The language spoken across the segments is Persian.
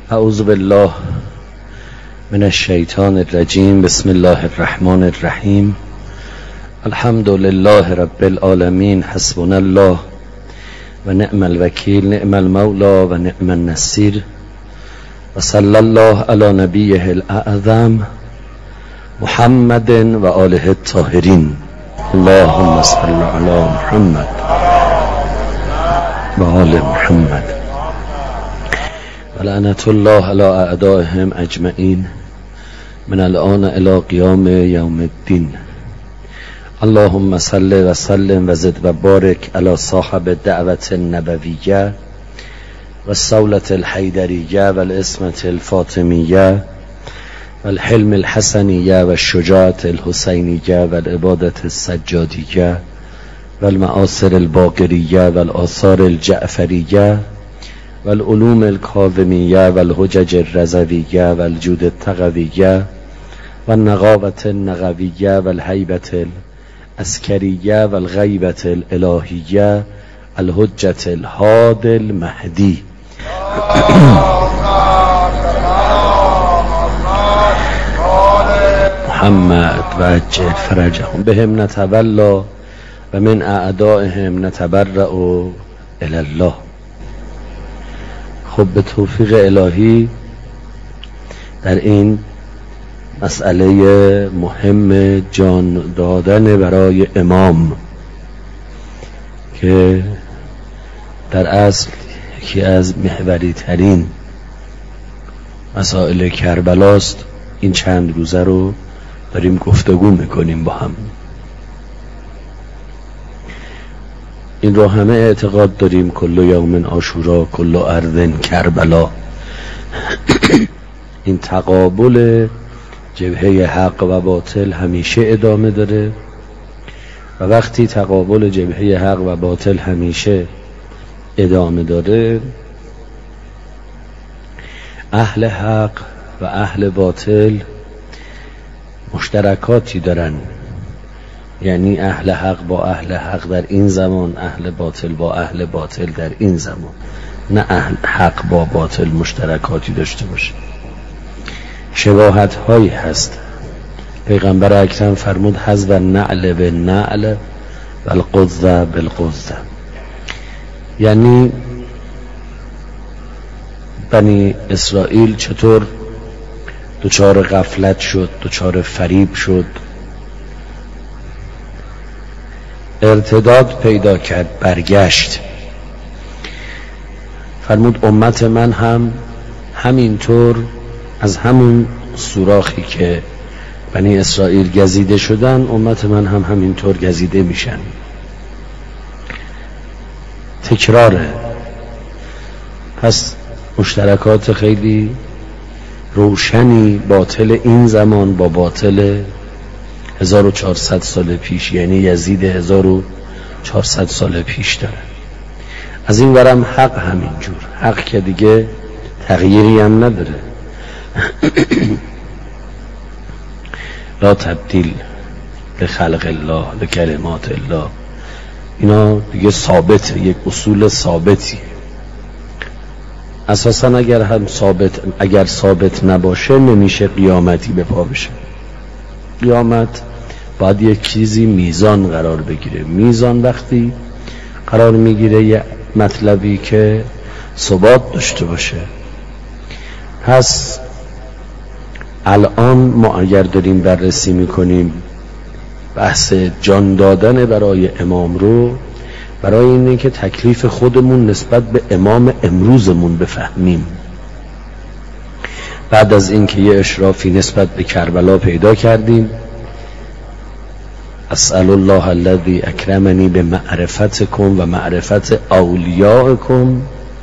اعوذ بالله من الشیطان الرجیم. بسم الله الرحمن الرحیم. الحمد لله رب العالمین. حسبنا الله و نعم الوکیل، نعم المولا و نعم النصیر. و صلی الله علی نبیه الاعظم محمد و آله الطاهرین. اللهم صل علی محمد و آل محمد و لعنت الله علی اعدائهم اجمعین من الان الی قیام یوم الدین. اللهم صل و سلم و زد و بارک علی صاحب دعوت النبویه و الصولة الحیدریه و الاسمة الفاطمیه و الحلم الحسنیه و الشجاعة الحسینیه و العبادة السجادیه و المعاصر الباقریه و الآثار الجعفریه و العلوم الکاظمیه و الحجج الرضویه و الجود التقویه و النقاوة النقویه و الهیبة العسکریه و الغیبة الالهیه الحجة الهادی المهدی. محمد و عجل فرجهم بهم نتولا و من اعدائهم نتبرأ الی الله. خب به توفیق الهی در این مسئله مهم جان دادن برای امام که در اصل یکی از محوری ترین مسائل کربلاست، این چند روزه رو داریم گفتگو میکنیم با هم. این رو همه اعتقاد داریم کل یوم عاشورا کل ارض کربلا. این تقابل جبهه حق و باطل همیشه ادامه داره و وقتی تقابل جبهه حق و باطل همیشه ادامه داره، اهل حق و اهل باطل مشترکاتی دارن. یعنی اهل حق با اهل حق در این زمان، اهل باطل با اهل باطل در این زمان، نه اهل حق با باطل مشترکاتی داشته باشه. شباهت هایی هست. پیغمبر اکرم فرمود حذف النعل بالنعل و القذ بالقذ. یعنی بنی اسرائیل چطور دچار غفلت شد، دچار فریب شد، ارتداد پیدا کرد، برگشت. فرمود امت من هم همینطور از همون سوراخی که بنی اسرائیل گزیده شدن، امت من هم همینطور گزیده میشن. تکراره. پس مشترکات خیلی روشنی باطل این زمان با باطل 1400 سال پیش، یعنی یزید 1400 سال پیش داره. از این ورم حق همینجور، حق که دیگه تغییری هم نداره. لا تبدیل لخلق الله لکلمات الله. اینا دیگه ثابته، یک اصول ثابتی. اساسا اگر ثابت نباشه نمیشه قیامتی به پا بشه. قیامت باید یک چیزی میزان قرار بگیره. میزان وقتی قرار میگیره یه مطلبی که ثبات داشته باشه. پس الان ما اگر داریم بررسی میکنیم بحث جان دادن برای امام رو، برای اینه که تکلیف خودمون نسبت به امام امروزمون بفهمیم. بعد از اینکه یه اشرافی نسبت به کربلا پیدا کردیم، اسأل الله الذی اکرمنی به معرفتکم و معرفت اولیاءکم.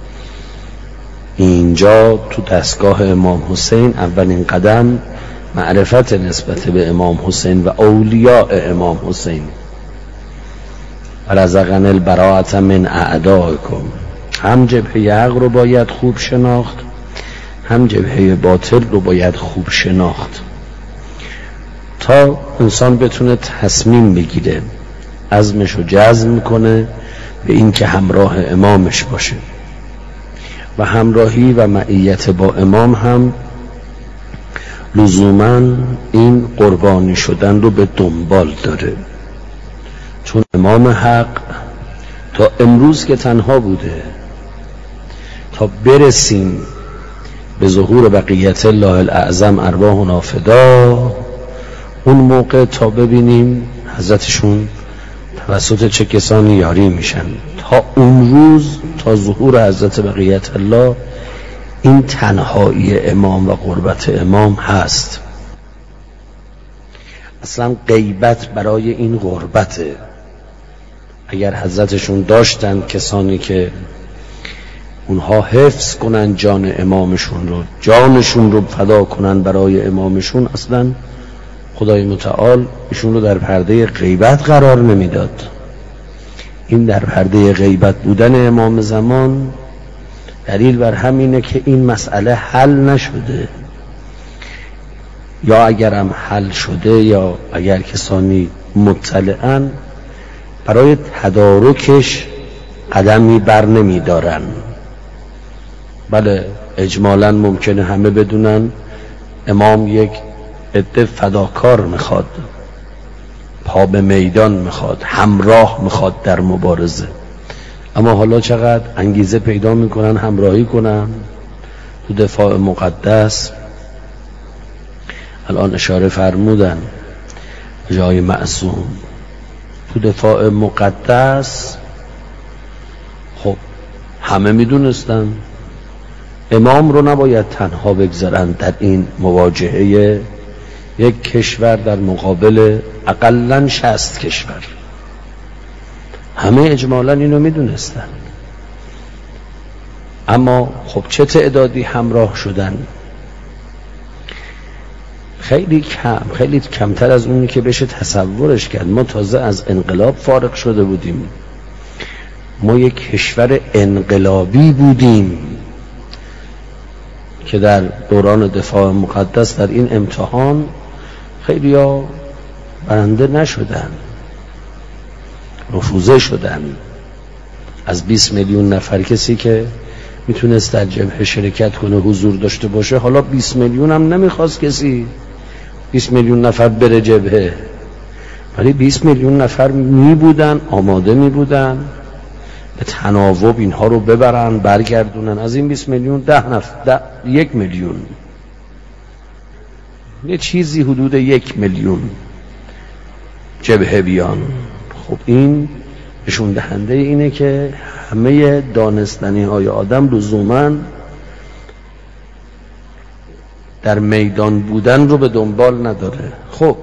اینجا تو دستگاه امام حسین اولین قدم معرفت نسبت به امام حسین و اولیاء امام حسین. رزقنا البراءة من اعدائکم. هم جبهه حق رو باید خوب شناخت، هم جبهه باطل رو باید خوب شناخت تا انسان بتونه تصمیم بگیره، عزمش رو جزم کنه به این که همراه امامش باشه. و همراهی و معیت با امام هم لزوماً این قربانی شدن رو به دنبال داره، چون امام حق تا امروز که تنها بوده تا برسیم به ظهور بقیت الله الاعظم ارواحنا فدا، اون موقع تا ببینیم حضرتشون توسط چه کسانی یاری میشن، تا اون روز تا ظهور حضرت بقیت الله این تنهایی امام و قربت امام هست. اصلا غیبت برای این غربته. اگر حضرتشون داشتن کسانی که اونها حفظ کنن جان امامشون رو، جانشون رو فدا کنن برای امامشون، اصلا خدای متعال ایشون رو در پرده غیبت قرار نمیداد. این در پرده غیبت بودن امام زمان دلیل بر همینه که این مسئله حل نشده، یا اگرم حل شده یا اگر کسانی مطلعن برای تدارکش قدمی بر نمی دارن. بله اجمالاً ممکنه همه بدونن امام یک عده فداکار میخواد، پا به میدان میخواد، همراه میخواد در مبارزه، اما حالا چقدر انگیزه پیدا میکنن همراهی کنن تو دفاع مقدس. الان اشاره فرمودن جای معصوم تو دفاع مقدس. خب همه میدونستن امام رو نباید تنها بگذارن در این مواجهه یک کشور در مقابل اقلن 60 کشور. همه اجمالا اینو میدونستن، اما خب چه تعدادی همراه شدن؟ خیلی کمتر از اونی که بشه تصورش کرد. ما تازه از انقلاب فارغ شده بودیم، ما یک کشور انقلابی بودیم که در دوران دفاع مقدس در این امتحان خیلی ها برنده نشدن، رفوزه شدن. از 20 میلیون نفر کسی که میتونست در جبهه شرکت کنه، حضور داشته باشه، حالا 20 میلیون هم نمیخواست کسی 20 میلیون نفر بره جبهه، ولی 20 میلیون نفر میبودن، آماده میبودن به تناوب اینها رو ببرن برگردونن. از این 20 میلیون 1 میلیون، یه چیزی حدود 1 میلیون جبهه بیان. خب این نشون دهنده اینه که همه دانستنی های آدم لزوماً در میدان بودن رو به دنبال نداره. خب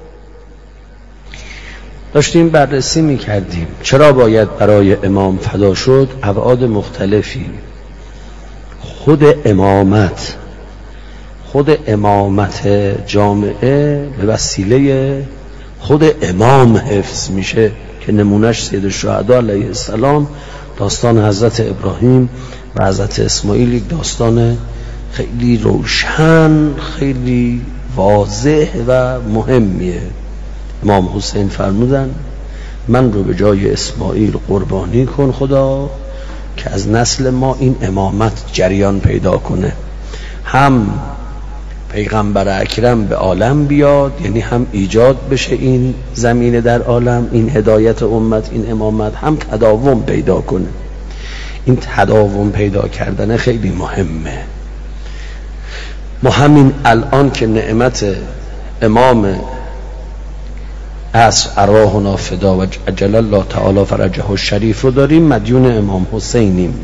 داشتیم بررسی میکردیم چرا باید برای امام فدا شد. ابعاد مختلفی. خود امامت جامعه به وسیله خود امام حفظ میشه که نمونش سید الشهدا علیه السلام، داستان حضرت ابراهیم و حضرت اسماعیل یک داستان خیلی روشن، خیلی واضح و مهمیه. امام حسین فرمودن من رو به جای اسماعیل قربانی کن خدا که از نسل ما این امامت جریان پیدا کنه، هم پیغمبر اکرم به عالم بیاد، یعنی هم ایجاد بشه این زمینه در عالم، این هدایت امت، این امامت، هم تداوم پیدا کنه. این تداوم پیدا کردن خیلی مهمه. ما همین الان که نعمت امام عصر ارواحنا فدا و عجل الله تعالی فرجه الشریف رو داریم، مدیون امام حسینیم.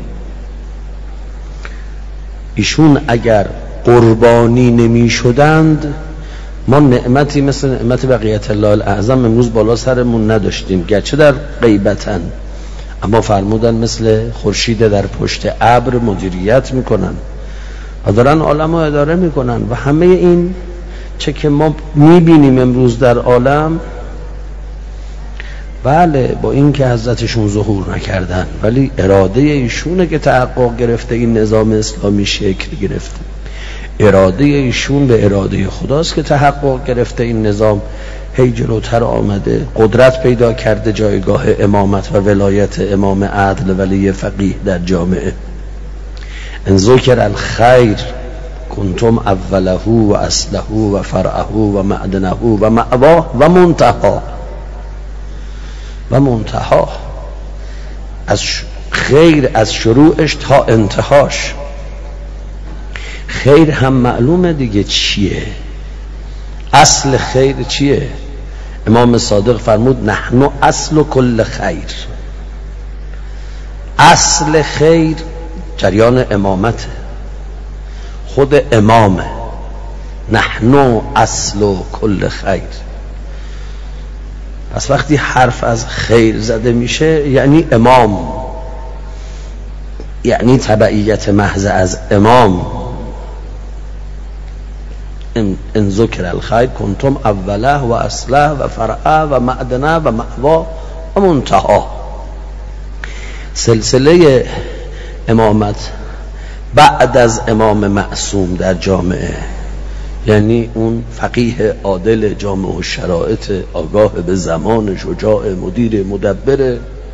ایشون اگر قربانی نمی شدند ما نعمتی مثل نعمت بقیت الله الاعظم امروز بالا سرمون نداشتیم، گرچه در غیبتن، اما فرمودن مثل خورشید در پشت ابر مدیریت میکنن و دارن عالم رو اداره میکنن. و همه این چه که ما میبینیم امروز در عالم، بله با این که حضرتشون ظهور نکردن، ولی اراده ایشونه که تحقق گرفته، این نظام اسلامی شکل گرفته. اراده ایشون به اراده خداست که تحقق گرفته، این نظام هی جلوتر آمده، قدرت پیدا کرده جایگاه امامت و ولایت امام عدل ولی فقیه در جامعه. ان ذکر الخیر کنتم اوله و اصله و فرعه و معدنه و مأواه و منتها از خیر از شروعش تا انتهاش. خیر هم معلومه دیگه چیه، اصل خیر چیه؟ امام صادق فرمود نحن اصل کل خیر. اصل خیر جریان امامته، خود امامه. نحن اصل کل خیر. پس وقتی حرف از خیر زده میشه یعنی امام، یعنی تبعیت محض از امام. ان ذکر الخیر کنتم اوله و اصله و فرعه و معدنه و مأوا و منتها. سلسله امامت بعد از امام معصوم در جامعه، یعنی اون فقیه عادل جامع و شرایط، آگاه به زمان، شجاع، مدیر، مدبر،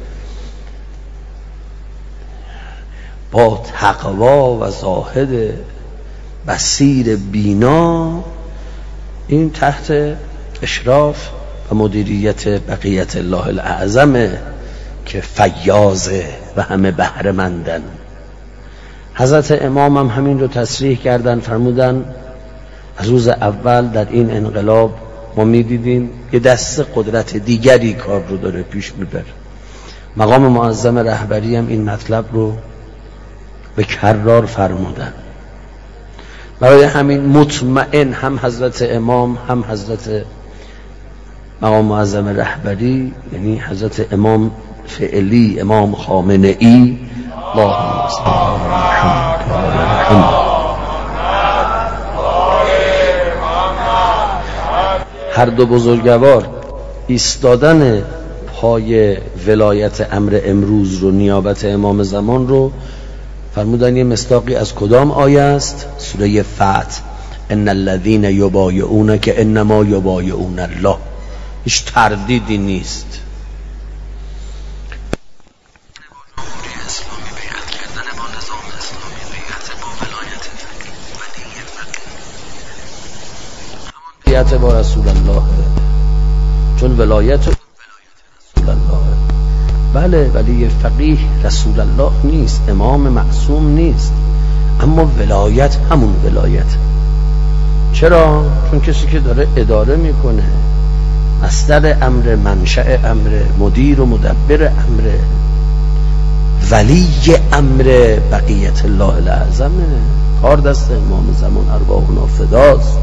با تقوا و زاهد، بصیر، بینا، این تحت اشراف و مدیریت بقیت الله الاعظمه که فیاضه و همه بهره مندن. حضرت امام هم همین رو تصریح کردن، فرمودن از روز اول در این انقلاب ما میدیدیم یه دست قدرت دیگری کار رو داره پیش میبره. مقام معظم رهبری هم این مطلب رو به کررار فرمودن. برای همین مطمئن هم حضرت امام هم حضرت مقام معظم رهبری، یعنی حضرت امام فعلی امام خامنه ای، اللهم صل علی محمد و آل محمد، هر دو بزرگوار ایستادن پای ولایت امر امروز رو، نیابت امام زمان رو، فرمودن یه مصداقی از کدام آیه است؟ سوره فتح، ان الذين یبایعونک انما یبایعون الله. هیچ تردیدی نیست. ولایت با رسول الله، چون ولایت رسول الله. بله، ولی فقیه رسول الله نیست، امام معصوم نیست، اما ولایت همون ولایت. چرا؟ چون کسی که داره اداره میکنه، مصدر امر، منشأ امر، مدیر و مدبر امر، ولی امر بقیت الله الاعظمه، کار دست امام زمان ارواحنا فداست.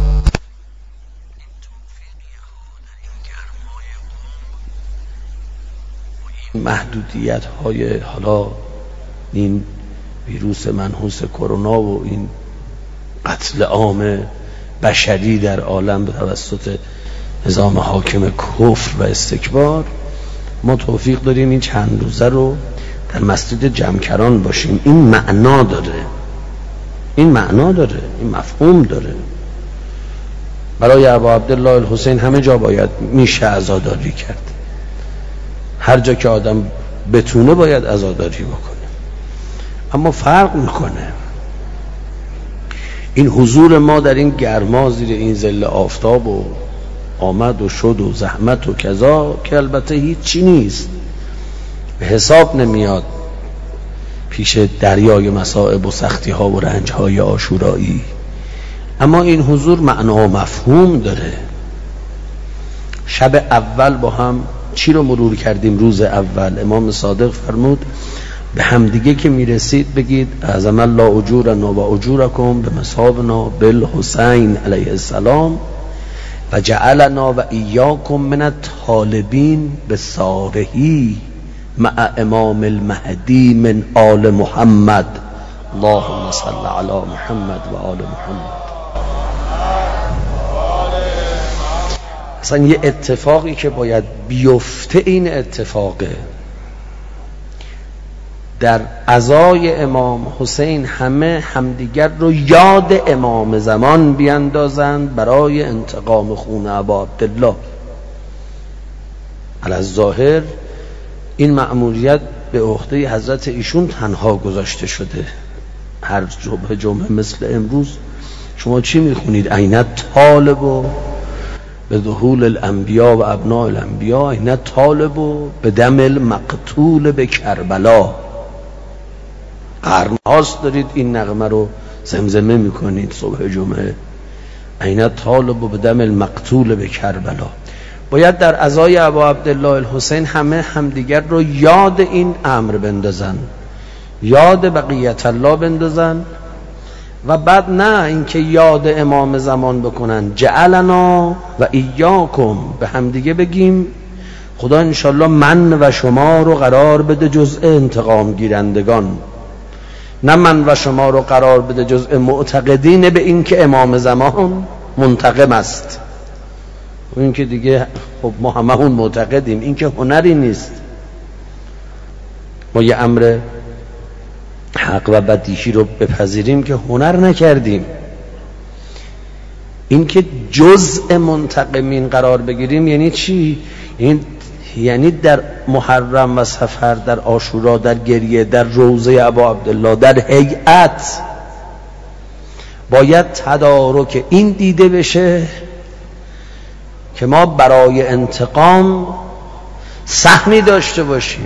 محدودیت های حالا این ویروس منحوس کرونا و این قتل عام بشری در عالم به توسط نظام حاکم کفر و استکبار، ما توفیق داریم این چند روزه رو در مسجد جمکران باشیم. این معنا داره، این مفهوم داره. برای ابا عبدالله الحسین همه جا باید میشه عزاداری کرد، هر جا که آدم بتونه باید عزاداری بکنه، اما فرق میکنه این حضور ما در این گرما زیر این ظل آفتاب و آمد و شد و زحمت و کذا، که البته هیچی نیست، به حساب نمیاد پیش دریای مصائب و سختی ها و رنج های عاشورایی، اما این حضور معنا و مفهوم داره. شب اول با هم چی رو مرور کردیم؟ روز اول امام صادق فرمود به همدیگه که میرسید بگید اعظم الله اجورنا و اجورکم به مصابنا بالحسین علیه السلام و جعلنا و ایاکم من الطالبین بصارهی مع امام المهدی من آل محمد، اللهم صل علی محمد و آل محمد. اصلا یه اتفاقی که باید بیفته این اتفاقه. در عزای امام حسین همه همدیگر رو یاد امام زمان بیندازند برای انتقام خون ابا عبدالله. الظاهر این مأموریت به عهده حضرت ایشون تنها گذاشته شده، هر جمعه مثل امروز شما چی میخونید؟ عین طالب به دخول الانبیا و ابناء الانبیا، عین طالب به دم المقتول به کربلا. قرنهاست دارید این نغمه رو زمزمه میکنید صبح جمعه، عین طالب به دم المقتول به کربلا. باید در عزای ابا عبدالله الحسین همه همدیگر رو یاد این امر بندازن، یاد بقیت الله بندازن و بعد نه اینکه یاد امام زمان بکنن. جعلنا و ایاکم، به همدیگه بگیم خدا انشالله من و شما رو قرار بده جزء انتقام گیرندگان، نه من و شما رو قرار بده جزء معتقدین به این که امام زمان منتقم است. این که دیگه خب ما هممون معتقدیم، این که هنری نیست. ما یه امر حق و بدیهی رو بپذیریم که هنر نکردیم. این که جزء منتقمین قرار بگیریم یعنی چی؟ یعنی در محرم و سفر، در عاشورا، در گریه، در روضه ابا عبدالله، در هیئت باید تدارک این دیده بشه که ما برای انتقام سهمی داشته باشیم،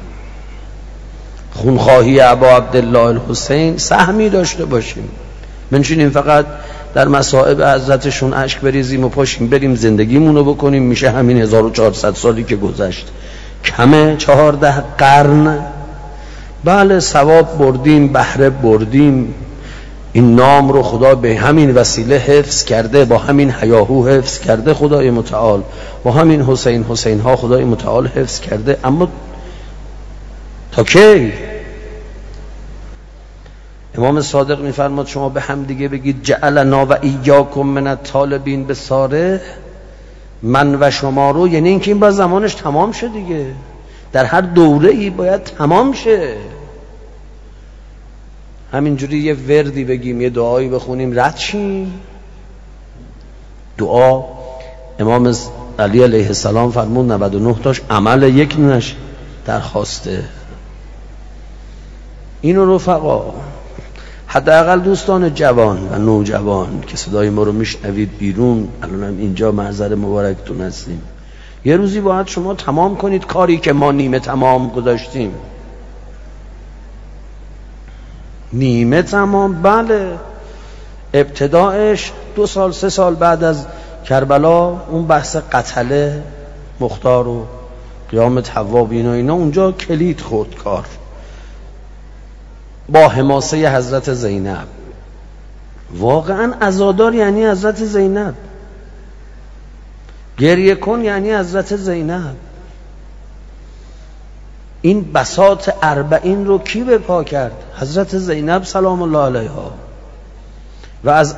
خونخواهی ابا عبدالله الحسین سهمی داشته باشیم. منشینیم فقط در مصائب حضرتشون اشک بریزیم و پاشیم بریم زندگیمونو بکنیم، میشه همین 1400 سالی که گذشت. کمه 14 قرن. بله ثواب بردیم، بهره بردیم، این نام رو خدا به همین وسیله حفظ کرده، با همین هیاهو حفظ کرده خدای متعال، با همین حسین ها خدای متعال حفظ کرده. اما تا کی؟ امام صادق میفرماد شما به هم دیگه بگید جعلنا و ایاکم من الطالبین بصالح، من و شما رو، یعنی اینکه این با زمانش تمام شه دیگه، در هر دوره ای باید تمام شه. همینجوری یه وردی بگیم، یه دعایی بخونیم رد شیم. دعا امام علی علیه السلام فرمود 99 تاش عمل یک نش درخواسته. اینو رفقا، حداقل دوستان جوان و نوجوان که صدای ما رو میشنوید بیرون، الانم اینجا محضر مبارکتون هستیم، یه روزی باید شما تمام کنید کاری که ما نیمه تمام گذاشتیم. نیمه تمام، بله. ابتدایش 2 سال 3 سال بعد از کربلا اون بحث قتله مختار و قیام توابین و اینا، اونجا کلید خورد کار با حماسه حضرت زینب. واقعا عزادار یعنی حضرت زینب، گریه کن یعنی حضرت زینب. این بساط 40 رو کی به پا کرد؟ حضرت زینب سلام الله علیها. و از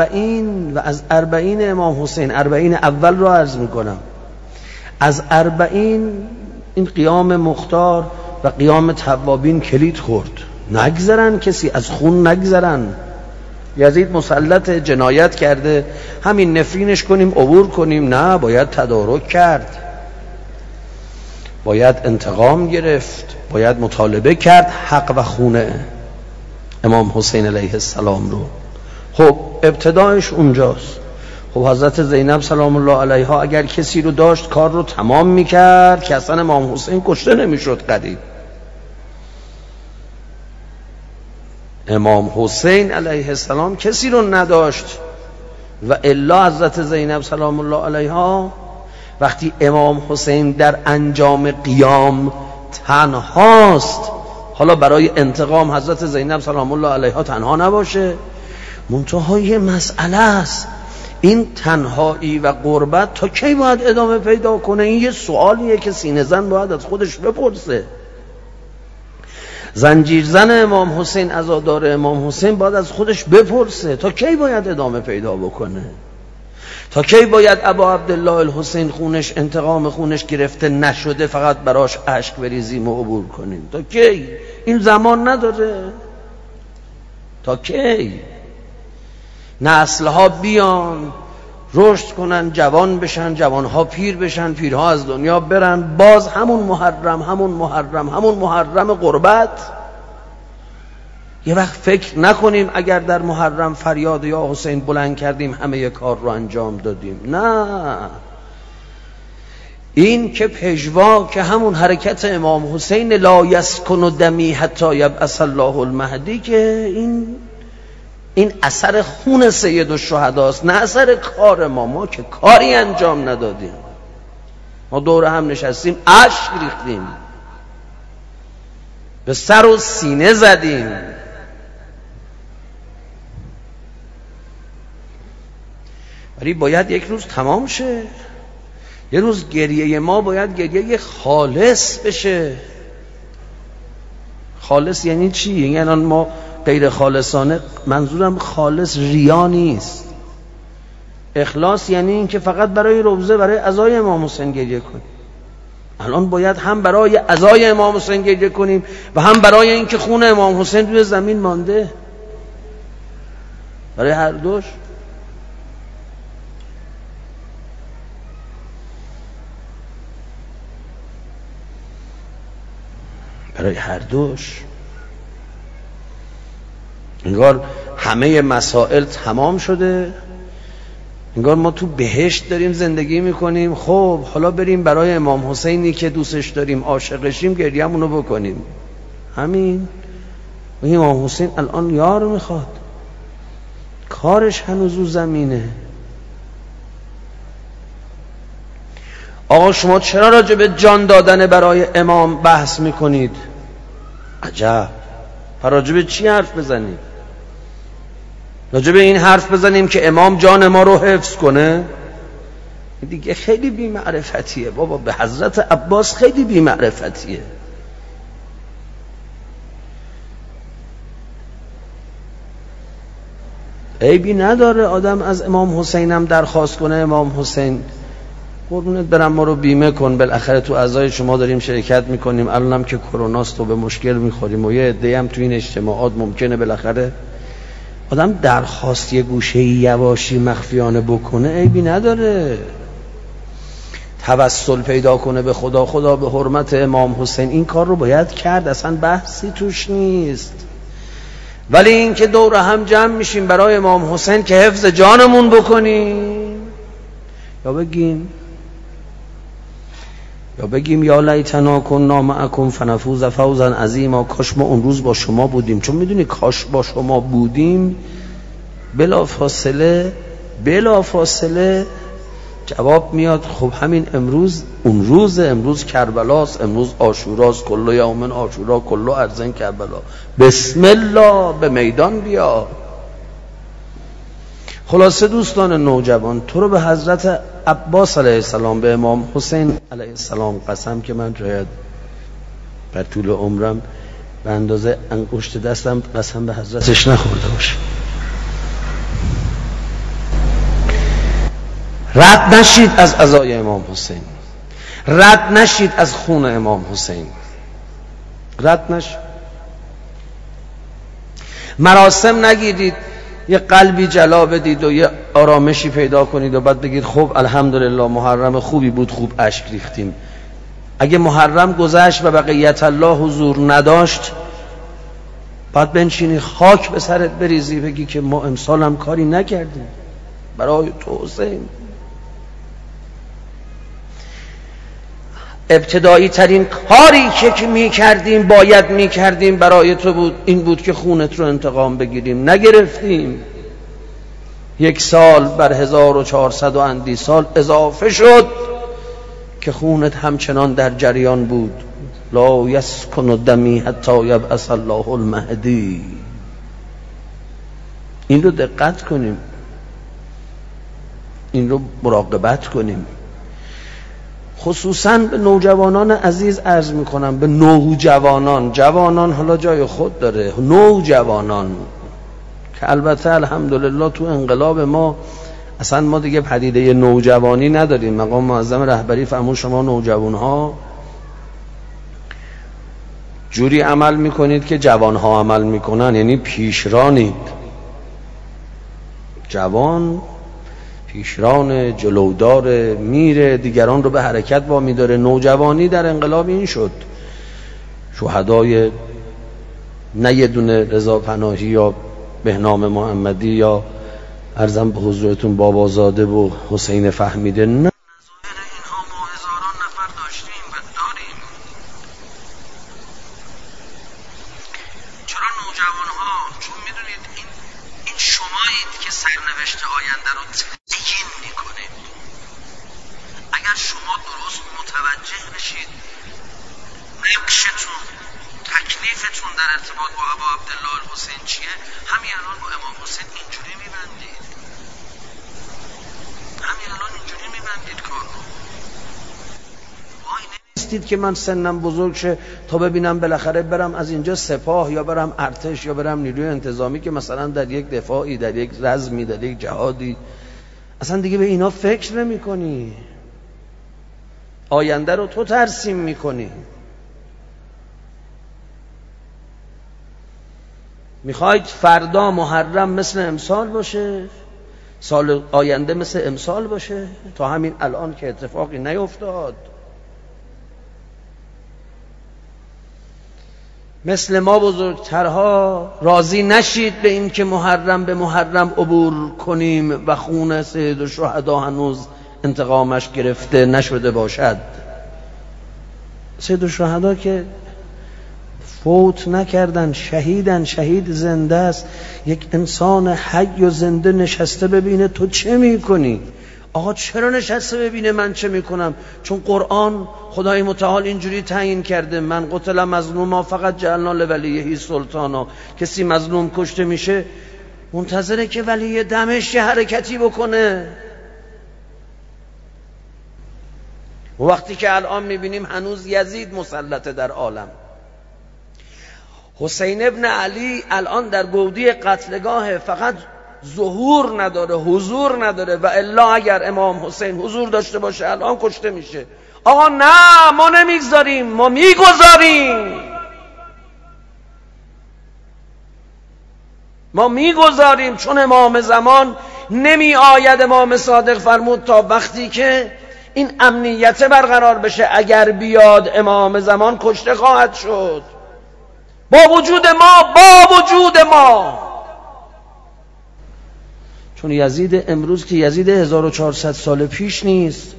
40 امام حسین، 40 اول رو عرض میکنم، از 40 این قیام مختار و قیام توابین کلید خورد. نگذرن کسی از خون نگذرن. یزید مسلط جنایت کرده، همین نفرینش کنیم عبور کنیم؟ نه، باید تدارک کرد، باید انتقام گرفت، باید مطالبه کرد حق و خونه امام حسین علیه السلام رو. خب ابتدایش اونجاست. خب حضرت زینب سلام الله علیها اگر کسی رو داشت کار رو تمام میکرد که اصلا امام حسین کشته نمیشد قدیم. امام حسین علیه السلام کسی رو نداشت و الا حضرت زینب سلام الله علیها وقتی امام حسین در انجام قیام تنهاست، حالا برای انتقام حضرت زینب سلام الله علیها تنها نباشه، منتهای مسئله است این تنهایی و غربت تا کی باید ادامه پیدا کنه؟ این یه سوالیه که سینه زن باید از خودش بپرسه. زنجیرزن امام حسین، عزادار امام حسین باید از خودش بپرسه تا کی باید ادامه پیدا بکنه؟ تا کی باید ابا عبدالله الحسین خونش، انتقام خونش گرفته نشده فقط براش اشک بریزیم و عبور کنیم؟ تا کی؟ این زمان نداره. تا کی؟ نسلها بیان رشد کنن، جوان بشن، جوانها پیر بشن، پیرها از دنیا برن، باز همون محرم غربت. یه وقت فکر نکنیم اگر در محرم فریاد یا حسین بلند کردیم همه کار رو انجام دادیم. نه، این که پژوا که همون حرکت امام حسین لا یسکن دمی حتی یبعث الله المهدی، که این اثر خون سید الشهداست، نه اثر کار ما که کاری انجام ندادیم. ما دور هم نشستیم، اشک ریختیم، به سر و سینه زدیم. ولی باید یک روز تمام شه. یه روز گریه ما باید گریه خالص بشه. خالص یعنی چی؟ یعنی الان ما غیر خالصانه، منظورم خالص ریا نیست. اخلاص یعنی این که فقط برای روزه، برای عزای امام حسین گریه کنیم. الان باید هم برای عزای امام حسین گریه کنیم و هم برای این که خون امام حسین روی زمین مانده. برای هر دوش. برای هر دوش. انگار همه مسائل تمام شده، انگار ما تو بهشت داریم زندگی میکنیم. خب حالا بریم برای امام حسینی که دوستش داریم، عاشقشیم، گریه‌مونو بکنیم. همین. امام حسین الان یار میخواد، کارش هنوز رو زمینه. آقا شما چرا راجع به جان دادن برای امام بحث میکنید؟ عجب. راجع به چی حرف بزنیم؟ راجع به این حرف بزنیم که امام جان ما رو حفظ کنه؟ دیگه خیلی بی‌معرفتیه بابا. به حضرت عباس خیلی بی‌معرفتیه. عیبی نداره آدم از امام حسینم درخواست کنه امام حسین قربونت برم ما رو بیمه کن، بالاخره تو اعضای شما داریم شرکت میکنیم، الانم که کروناست و به مشکل میخوریم و یه عده‌ای هم تو این اجتماعات ممکنه بالاخره آدم درخواست یه گوشه یواشی مخفیانه بکنه، عیبی نداره. توسل پیدا کنه به خدا، خدا به حرمت امام حسین، این کار رو باید کرد، اصلا بحثی توش نیست. ولی این که دور هم جمع میشیم برای امام حسین که حفظ جانمون بکنیم، یا بگیم یا لیتنا کنا معکم فنفوز فوزا عظیما، کاش ما اون روز با شما بودیم. چون میدونی کاش با شما بودیم بلا فاصله جواب میاد خب همین امروز اون روز، امروز کربلاست، امروز عاشوراست، کل یوم عاشورا کل ارض کربلا، بسم الله به میدان بیا. خلاصه دوستان نوجوان، تو رو به حضرت عباس علیه السلام، به امام حسین علیه السلام قسم که من شاید بر طول عمرم به اندازه انگشت دستم قسم به حضرتش نخورده باشه. رد نشید از عزای امام حسین، رد نشید از خون امام حسین، رد نشید. مراسم نگیرید یه قلبی جلا بدید و یه آرامشی پیدا کنید و بعد بگید خب الحمدلله محرم خوبی بود، خوب اشک ریختیم. اگه محرم گذشت و بقیت الله حضور نداشت، بعد بنشینی خاک به سرت بریزی بگی که ما امسال هم کاری نکردیم برای تو حسین. ابتدایی ترین کاری که میکردیم، باید میکردیم برای تو بود، این بود که خونت رو انتقام بگیریم، نگرفتیم. 1 سال بر 1400 و اندی سال اضافه شد که خونت همچنان در جریان بود. لا یسکن دمی حتی یبعث الله المهدی. این رو دقت کنیم، این رو مراقبت کنیم. خصوصا به نوجوانان عزیز عرض میکنم، به نوجوانان، جوانان حالا جای خود داره، نوجوانان که البته الحمدلله تو انقلاب ما اصلا ما دیگه پدیده نوجوانی نداریم. مقام معظم رهبری فرمود شما نوجوانها جوری عمل میکنید که جوانها عمل میکنن، یعنی پیشرانید. جوان پیشران، جلودار، میره دیگران رو به حرکت وامی داره. نوجوانی در انقلاب این شد. شهدای نه یه دونه رضا پناهی یا بهنام محمدی یا عرضم به حضورتون بابازاده و حسین فهمیده، نه. اینها ما هزاران نفر داشتیم و داریم. چرا نوجوانها؟ چون میدونید این شمایید که سرنوشت آینده رو تعیین میکنید. اگر شما درست متوجه بشید نقشتون، تکلیفتون در ارتباط با ابا عبدالله الحسین چیه، همین الان با امام حسین اینجوری میبندید، همین الان اینجوری میبندید کار رو. نیستید که من سنم بزرگ شه تا ببینم بالاخره برم از اینجا سپاه یا برم ارتش یا برم نیروی انتظامی که مثلا در یک دفاعی، در یک رزمی، در یک جهادی، اصلا دیگه به اینا فکر نمی کنی. آینده رو تو ترسیم میکنی. میخواید فردا محرم مثل امسال باشه، سال آینده مثل امسال باشه، تا همین الان که اتفاقی نیفتاد. مثل ما بزرگترها راضی نشید به این که محرم به محرم عبور کنیم و خون سید الشهدا هنوز انتقامش گرفته نشده باشد. سید الشهدا که فوت نکردن، شهیدن، شهید زنده است. یک انسان حی و زنده نشسته ببینه تو چه میکنی؟ آقا چرا نشسته ببینه من چه میکنم؟ چون قرآن خدای متعال اینجوری تعیین کرده، من قتل مظلوما فقط جعلنا لولیه سلطانا. کسی مظلوم کشته میشه منتظره که ولی دمش یه حرکتی بکنه. و وقتی که الان میبینیم هنوز یزید مسلطه در عالم، حسین ابن علی الان در گودی قتلگاه، فقط ظهور نداره، حضور نداره، و الا اگر امام حسین حضور داشته باشه الان کشته میشه. آقا نه، ما نمیگذاریم، ما میگذاریم، ما میگذاریم، چون امام زمان نمی آید. امام صادق فرمود تا وقتی که این امنیت برقرار بشه، اگر بیاد امام زمان کشته خواهد شد. با وجود ما چون یزید امروز که یزید 1400 سال پیش نیست.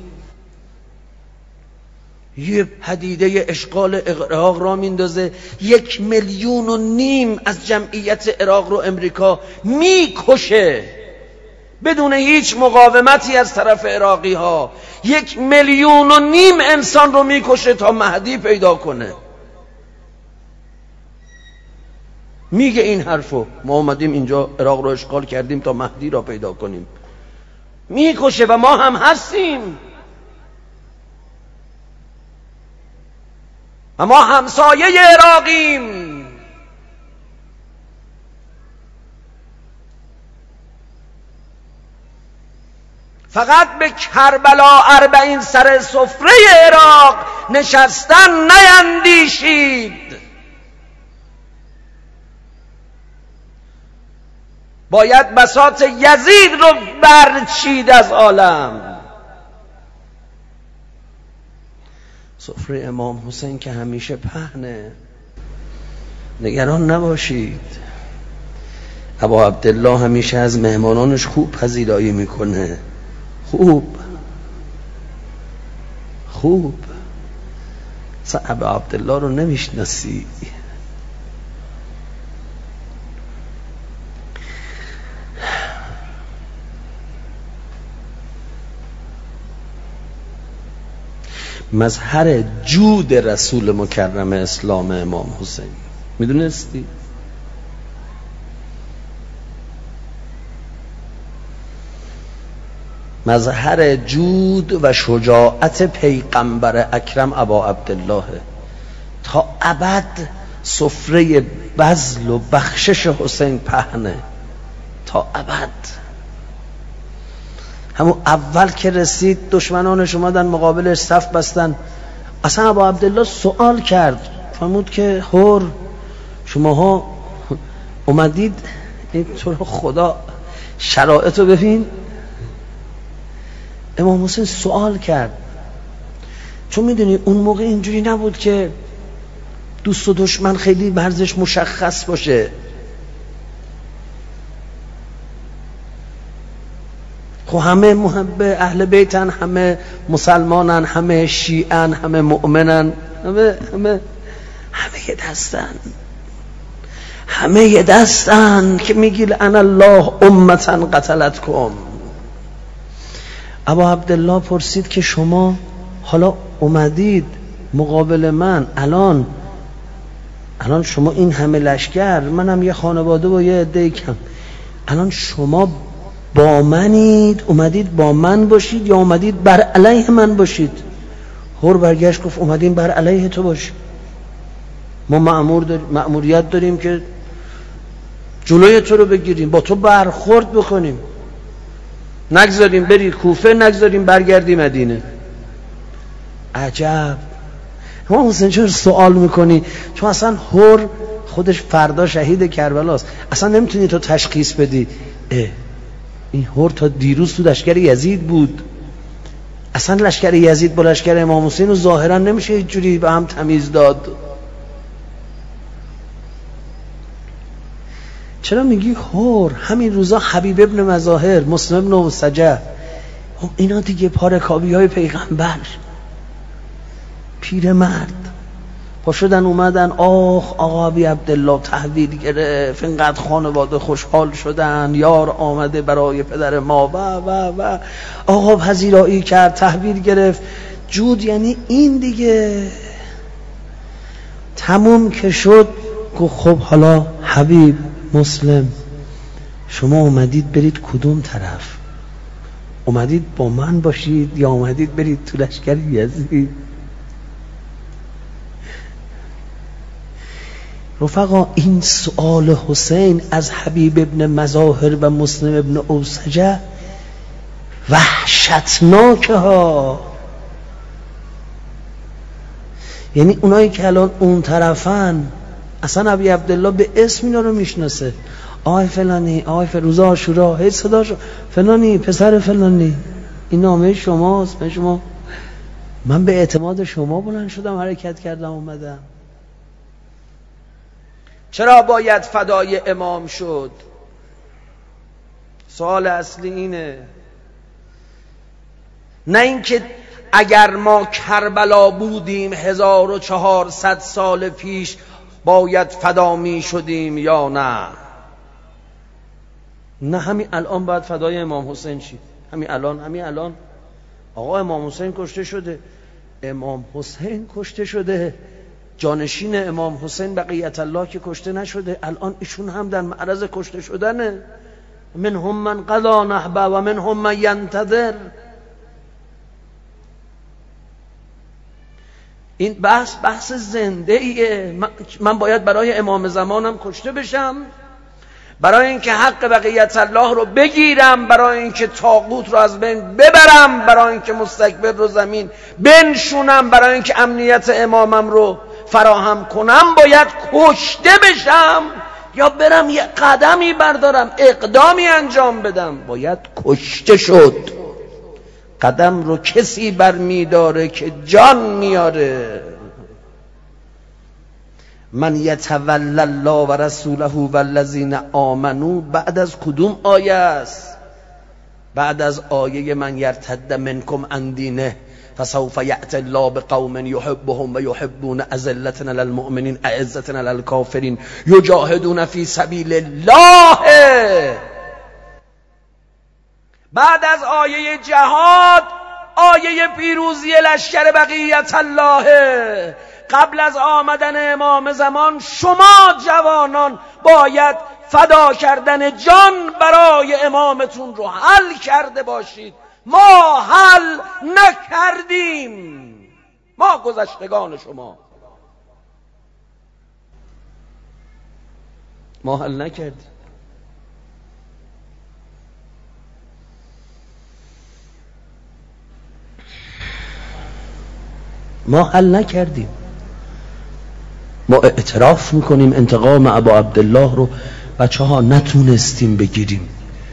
یه پدیده اشغال عراق را میندازه، 1.5 میلیون از جمعیت عراق رو امریکا میکشه بدون هیچ مقاومتی از طرف عراقی ها. 1.5 میلیون انسان رو میکشه تا مهدی پیدا کنه. میگه این حرفو، ما اومدیم اینجا عراق رو اشغال کردیم تا مهدی را پیدا کنیم. میکشه و ما هم هستیم و ما همسایه عراقیم. فقط به کربلا 40 سر سفره عراق نشستن نیندیشید. باید بساط یزید رو برچید از عالم. سفره امام حسین که همیشه پهنه، نگران نباشید. ابا عبدالله همیشه از مهمانانش خوب پذیرایی میکنه. خوب ابا عبدالله رو نمیشناسی. مظهر جود رسول مکرم اسلام امام حسین، میدونستی؟ مظهر جود و شجاعت پیغمبر اکرم ابا عبدالله. تا ابد سفره بذل و بخشش حسین پهنه، تا ابد. همون اول که رسید دشمنانش اومدن مقابلش صف بستن. اصلا ابا عبدالله سوال کرد، فرمود که هور شماها اومدید این طور خدا شرایط رو ببین. امام حسین سوال کرد، چون میدونی اون موقع اینجوری نبود که دوست و دشمن خیلی مرزش مشخص باشه. خب همه محب اهل بیتن، همه مسلمانن، همه شیعن، همه مؤمنن، همه یه دستن، همه یه دستن که میگی لعن الله امتا قتلتکم. ابا عبدالله پرسید که شما حالا اومدید مقابل من، الان شما این همه لشکر، منم یه خانواده و یه عده کم، الان شما با منید، اومدید با من باشید یا اومدید بر علیه من باشید؟ هور برگشت گفت اومدیم بر علیه تو باشیم. ما مأموریت داریم که جلوی تو رو بگیریم، با تو برخورد بکنیم، نگذاریم بری کوفه، نگذاریم برگردی مدینه. عجب. ما حسین چرا سوال میکنی؟ چون اصلا هور خودش فردا شهید کربلاست، اصلا نمیتونی تو تشخیص بدی این هور تا دیروز تو لشکر یزید بود، اصلا لشکر یزید با لشکر امام حسین رو ظاهرا نمیشه هیچ جوری به هم تمیز داد. چرا میگی هور؟ همین روزا حبیب ابن مظاهر، مسلم ابن اوسجه، اینا دیگه پارکابی های پیغمبر، پیر مرد پا شدن اومدن آقا ابی عبدالله تحویل گرفت، اینقدر خانواده خوشحال شدن، یار آمده برای پدر ما و آقا پذیرایی کرد، تحویل گرفت، جود. یعنی این دیگه تموم که شد. خب حالا حبیب، مسلم، شما اومدید برید کدوم طرف؟ اومدید با من باشید یا اومدید برید تو لشکر یزید؟ رفقا این سؤال حسین از حبیب ابن مظاهر و مسلم ابن اوسجه وحشتناکه ها. یعنی اونایی که الان اون طرفن اصلا ابی عبدالله به اسم اینا رو میشناسه، آقای فلانی، آقای روز عاشورا، هی صداشو فلانی، پسر فلانی، این نامه شماست، من شما، من به اعتماد شما بلند شدم حرکت کردم اومدم. چرا باید فدای امام شد؟ سوال اصلی اینه، نه اینکه اگر ما کربلا بودیم 1400 سال پیش باید فدا می شدیم یا نه. نه، همین الان باید فدای امام حسین شید. همین الان آقا امام حسین کشته شده، امام حسین کشته شده، جانشین امام حسین بقیت الله که کشته نشده، الان ایشون هم در معرض کشته شدنه. منهم من قضا نحبه و منهم من ینتظر. این بحث زنده ایه. من باید برای امام زمانم کشته بشم، برای اینکه حق بقیت الله رو بگیرم، برای اینکه طاغوت رو از بین ببرم، برای اینکه مستکبر رو زمین بنشونم، برای اینکه امنیت امامم رو فراهم کنم، باید کشته بشم یا برم یه قدمی بردارم، اقدامی انجام بدم؟ باید کشته شد. قدم رو کسی برمیداره که جان میاره. من یتولی الله و رسوله و الذین آمنوا بعد از کدوم آیه است؟ بعد از آیه من یرتد منکم عن دینه فسوف یأتی الله بقوم یحبهم و یحبون اذلة علی المؤمنین اعزة علی الکافرین یجاهدون فی سبیل الله. بعد از آیه جهاد آیه پیروزی لشکر بقیت الله. قبل از آمدن امام زمان شما جوانان باید فدا کردن جان برای امامتون رو حل کرده باشید. ما حل نکردیم، ما گذشتگان شما، ما حل نکردیم. ما حل نکردیم. ما اعتراف میکنیم انتقام ابا عبدالله رو بچه ها نتونستیم بگیریم.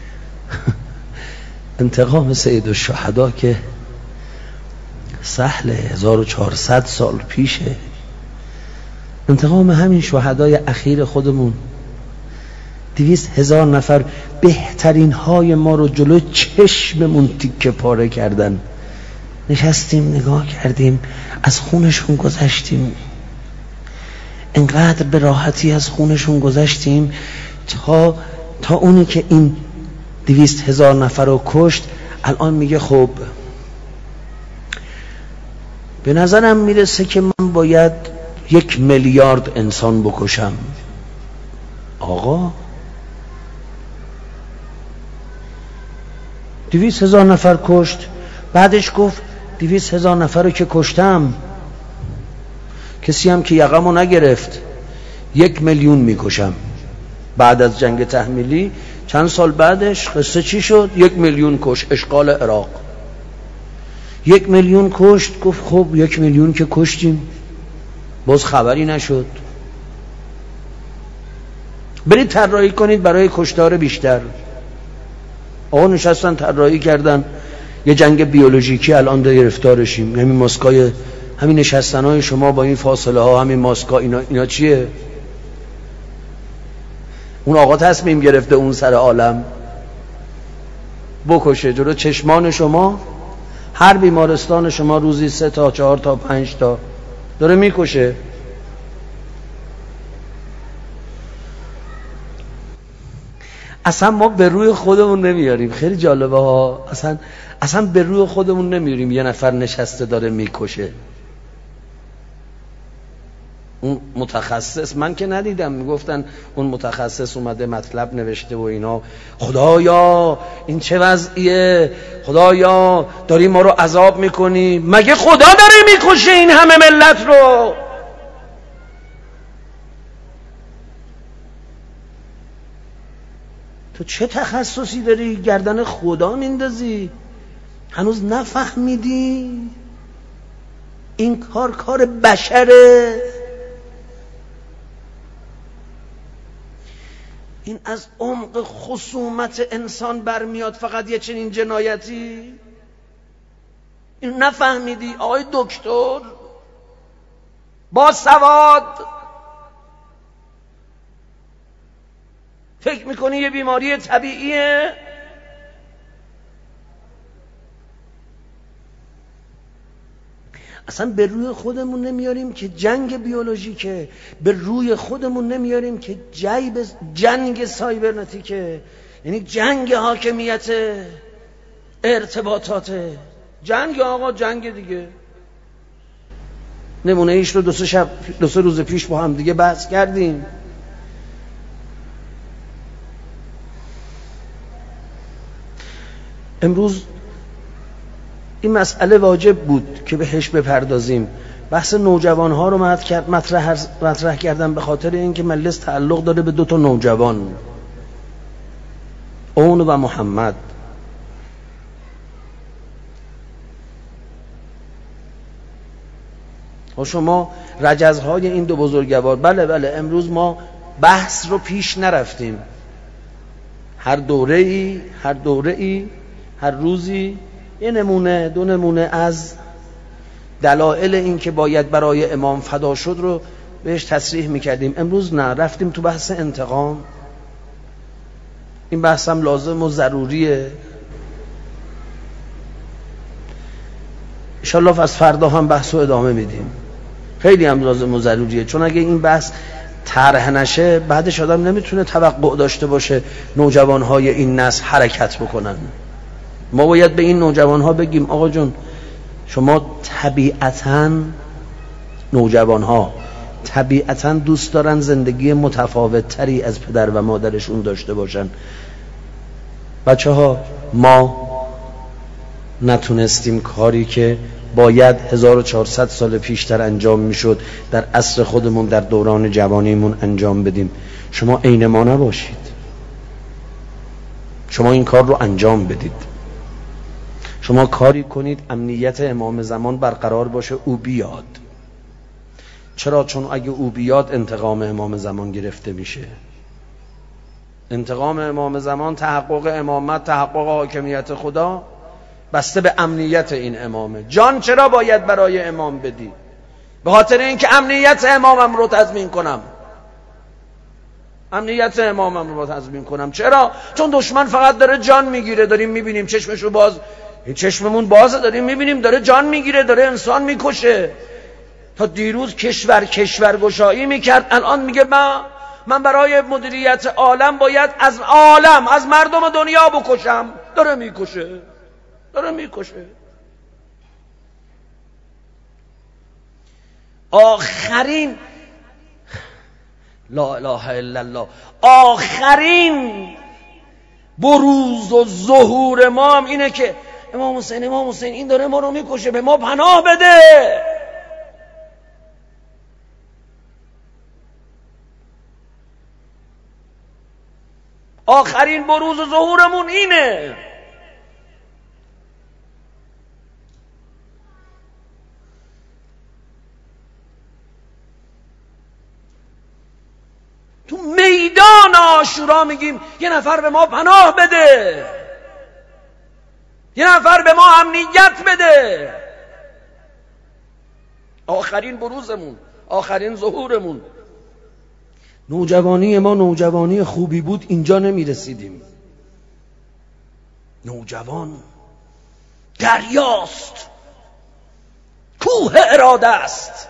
انتقام سید الشهدا که سهل 1400 سال پیشه. انتقام همین شهدای اخیر خودمون. 200,000 نفر بهترین های ما رو جلو چشممون تیکه پاره کردن. نشستیم نگاه کردیم، از خونشون گذشتیم، انقدر به راحتی از خونشون گذشتیم تا اونی که این 200,000 نفر رو کشت الان میگه خب به نظرم میرسه که من باید 1 میلیارد انسان بکشم. آقا 200,000 نفر کشت، بعدش گفت 200,000 نفر رو که کشتم، کسی هم که یقمو نگرفت 1 میلیون میکشم. بعد از جنگ تحمیلی چند سال بعدش قصه چی شد؟ 1 میلیون کش، اشغال عراق. 1 میلیون کشت، گفت خب 1 میلیون که کشتیم، باز خبری نشد. برید طراحی کنید برای کشتار بیشتر. آقا نشستن طراحی کردن یه جنگ بیولوژیکی الان گرفتارشیم. همین ماسکای، همین نشستنهای شما با این فاصله ها، همین ماسکا، اینا چیه؟ اون آقا تصمیم گرفته اون سر عالم بکشه جلو چشمان شما. هر بیمارستان شما روزی 3 تا 4 تا 5 تا داره میکشه. اصلا ما به روی خودمون نمیاریم. خیلی جالبه ها. اصلا به روی خودمون نمیاریم یه نفر نشسته داره میکشه. اون متخصص، من که ندیدم، میگفتن اون متخصص اومده مطلب نوشته و اینا، خدایا این چه وضعیه، خدایا داری ما رو عذاب میکنی. مگه خدا داره میکشه این همه ملت رو؟ تو چه تخصصی داری گردن خدا میندازی؟ هنوز نفهمیدی این کار بشره؟ این از عمق خصومت انسان برمیاد فقط یه چنین جنایتی؟ این نفهمیدی آقای دکتر با سواد؟ فکر میکنی یه بیماری طبیعیه؟ اصلا به روی خودمون نمیاریم که جنگ بیولوژیکه، به روی خودمون نمیاریم که جنگ سایبرنتیکه، یعنی جنگ حاکمیت ارتباطاته. جنگ آقا، جنگ دیگه. نمونه ایش رو 2-3 روز پیش با هم دیگه بحث کردیم. امروز این مسئله واجب بود که بهش بپردازیم. بحث نوجوانها رو مطرح کردم به خاطر اینکه مجلس تعلق داره به 2 تا نوجوان، اون و محمد. و شما رجزهای این 2 بزرگوار، بله امروز ما بحث رو پیش نرفتیم. هر دوره‌ای هر روزی یه نمونه 2 نمونه از دلایل این که باید برای امام فدا شد رو بهش تصریح میکردیم. امروز نه، رفتیم تو بحث انتقام. این بحث هم لازم و ضروریه. انشالله از فردا هم بحث رو ادامه میدیم. خیلی هم لازم و ضروریه، چون اگه این بحث طرح نشه بعدش آدم نمیتونه توقع داشته باشه نوجوانهای این نسل حرکت بکنن. ما باید به این نوجوانها بگیم آقا جون، شما نوجوانها طبیعتاً دوست دارن زندگی متفاوت تری از پدر و مادرشون داشته باشن. بچه ها، ما نتونستیم کاری که باید 1400 سال پیشتر انجام میشد در عصر خودمون در دوران جوانیمون انجام بدیم. شما عین ما نباشید، شما این کار رو انجام بدید. شما کاری کنید امنیت امام زمان برقرار باشه، او بیاد. چرا؟ چون اگه او بیاد انتقام امام زمان گرفته میشه. انتقام امام زمان، تحقق امامت، تحقق حاکمیت خدا بسته به امنیت این امامه. جان چرا باید برای امام بدی؟ به خاطر اینکه امنیت امامم رو تضمین کنم. امنیت امامم رو تضمین کنم. چرا؟ چون دشمن فقط داره جان میگیره. داریم میبینیم چشمشو باز، چشممون بازه، داریم میبینیم داره جان میگیره، داره انسان میکشه. تا دیروز کشورگشایی میکرد، الان میگه من برای مدیریت عالم باید از مردم دنیا بکشم. داره میکشه. آخرین، لا اله الا الله، آخرین بروز و ظهور ما هم اینه که امام حسین این داره ما رو میکشه، به ما پناه بده. آخرین بروز و ظهورمون اینه. تو میدان عاشورا میگیم یه نفر به ما پناه بده، یه نفر به ما امنیت بده. آخرین بروزمون، آخرین ظهورمون. نوجوانی ما نوجوانی خوبی بود، اینجا نمیرسیدیم. نوجوان دریاست، کوه اراده است،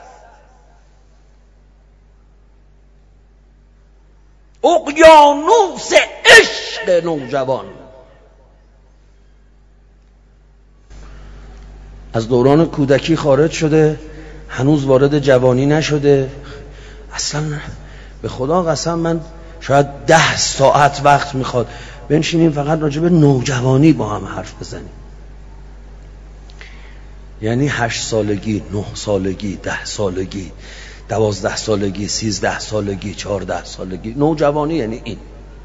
اقیانوس عشق نوجوان. از دوران کودکی خارج شده، هنوز وارد جوانی نشده. اصلا به خدا قسم من شاید 10 ساعت وقت میخواد بنشینیم فقط راجع به نوجوانی با هم حرف بزنیم. یعنی 8 سالگی، 9 سالگی، 10 سالگی، 12 سالگی، 13 سالگی، 14 سالگی. نوجوانی یعنی این.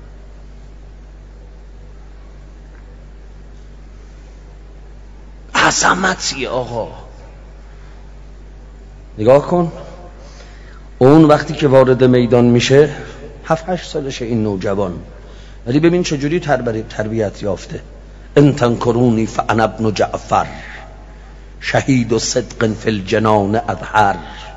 عظمتی آقا. نگاه کن، اون وقتی که وارد میدان میشه 7-8 سالشه این نوجوان، ولی ببین چجوری تربیت یافته. ان تنکرونی فانا ابن جعفر شهید صدق فی الجنان اظهر